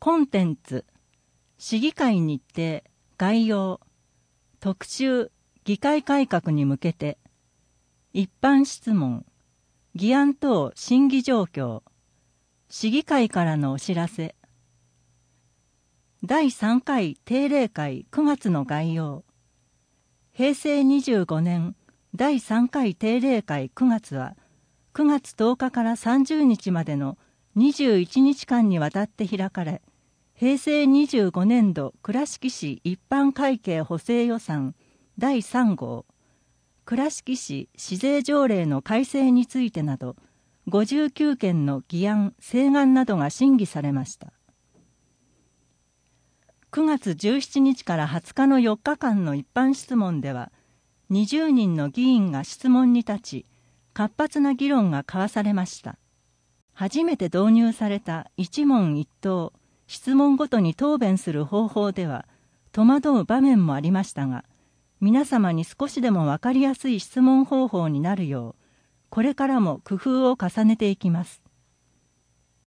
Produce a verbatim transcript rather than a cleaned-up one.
コンテンツ、市議会日程、概要、特集、議会改革に向けて、一般質問、議案等審議状況、市議会からのお知らせ、だいさんかい定例会くがつの概要、へいせいにじゅうごねんだいさんかい定例会くがつは、くがつとおかからさんじゅうにちまでのにじゅういちにちかんにわたって開かれ、へいせいにじゅうごねんど倉敷市一般会計補正予算だいさんごう、倉敷市市税条例の改正についてなど、ごじゅうきゅうけんの議案・請願などが審議されました。くがつじゅうしちにちからはつかのよっかかんの一般質問では、にじゅうにんの議員が質問に立ち、活発な議論が交わされました。初めて導入された一問一答、質問ごとに答弁する方法では、戸惑う場面もありましたが、皆様に少しでも分かりやすい質問方法になるよう、これからも工夫を重ねていきます。